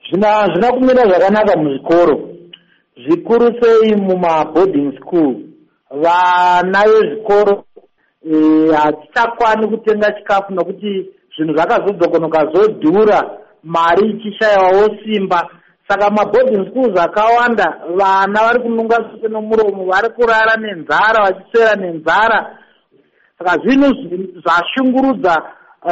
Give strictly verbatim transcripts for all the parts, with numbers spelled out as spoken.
zvina zvina kumira zvakanaka muzvikoro, zvikuru sei muma boarding school. Vana vezvikoro hatichakwani kutenga chikafu nokuti zvinhu zvakazodzokonoka zodhura, mari ichishayawo simba. Saka maboarding schools akawanda vana vari kununga sute nomuromo, vari kurara nenzara, vachiswera nenzara. Saka zvinhu zvashungurudza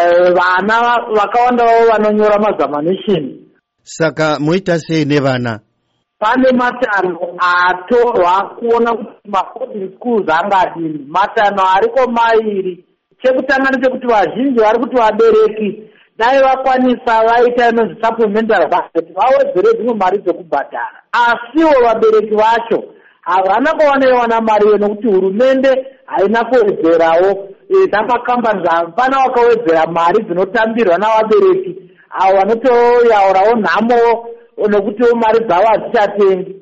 vana vakawanda vavo vanonyora mazamanishini. Saka muita sei nevana? Pane matanho atorwa kuona kuti maboarding schools angadini. Matanho ariko mairi. Chekutanga ndechekuti vazhinji vari kuti vabereki dai vakwanisa vaita inonzi supplementary budget, vawedzere dzimwe mari dzekubhadhara. Asiwo vabereki vacho havana kuwana mari nokuti hurumende haina kuwedzerawo. Namakambani hapana wakawedzera mari dzinotambirwa navabereki avo vanotoyaurawo nhamo nokuti mari dzavo hadzichatengi.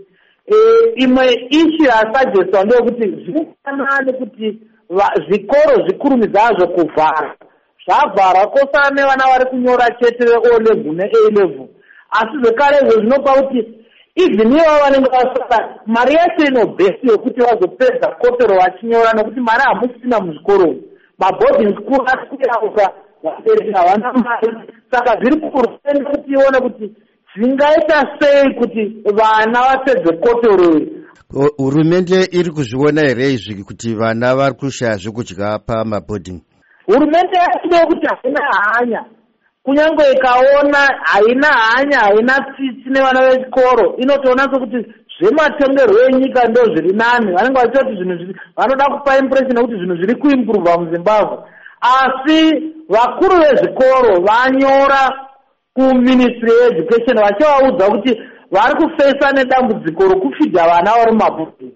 Imwe ishi yasagestwa ndeyekuti zvinofanira kuti zvikoro zvikurumidza hazvo kuvhara. Zvavhara kosana nevana vari kunyora chete ve-O level ne-A level. Asi zvekare izvo zvinopa kuti even ivo vanenge vasara mari yacho inobhesi yokuti vazopedza kotoro vachinyora nokuti mari hamusina muzvikoro. Maboarding school ari kuyauka, vabereki havana mari. Saka zviri kuhurumende kuti ione kuti zvingaita sei kuti vana vapedze kotoro. Hurumende iri kuzviona here izvi kuti vana vari kushaya zvekudya pamaboarding? Hurumende yachidewo kuti haina hanya, kunyange ikaona haina hanya, haina tsitsi nevana vechikoro, inotoona sokuti zvematongerwo enyika ndo zviri nani. Vanenge vachiti zvinhu vanoda kupa impression yokuti zvinhu zviri kuimprove muZimbabwe. Asi vakuru vezvikoro vanyora kuministry yeeducation vachivaudza kuti vari kufesa nedambudziko rokufidha vana vari mumaboarding.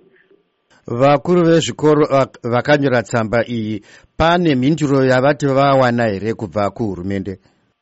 Vakuru vezvikoro vakanyora tsamba iyi, pane mhinduro yavati vawana here kubva kuhurumende?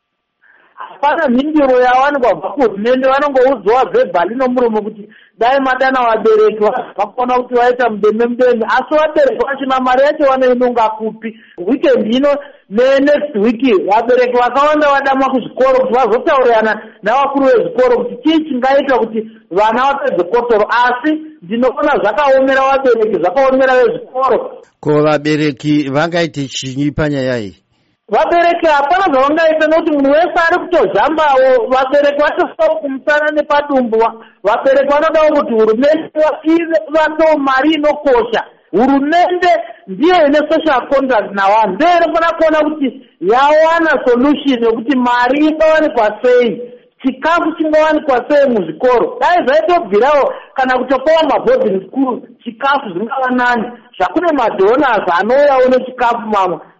Hapana mhinduro yawanikwa kubva kuhurumende. Vanongoudzwa vhebhali nomuromo kuti dai madana vabereki vakona kuti vaita mudeme mudeme, asi vabereki vachina mari yacho vanoinonga kupi? Weekend ino nenext week vabereki vakawanda vadamwa kuzvikoro kuti vazotaurirana navakuru vezvikoro kuti chii chingaita kuti vana vapedze kotoro. Asi ndinoona zvakaomera vabereki, zvakaomera vezvikoro. Ko vabereki vangaite chinyi panyaya iyi? Vabereki hapana zvavangaita nokuti munhu wese ari kutozhambawo. Vabereki vatofa kumusana nepadumbu. Vabereki vanodawo kuti hurumende vapewo mari inokosha. Hurumende ndiye ine social contract navanhu, ndiye inofana kuona kuti yawana solution yokuti mari ingawanikwa sei, chikafu chingawanikwa sei muzvikoro. Dai zvaitobvirawo kana kutopawo maboarding school chikafu zvingava nani, zvakune madonors anouyawo nechikafu mamwe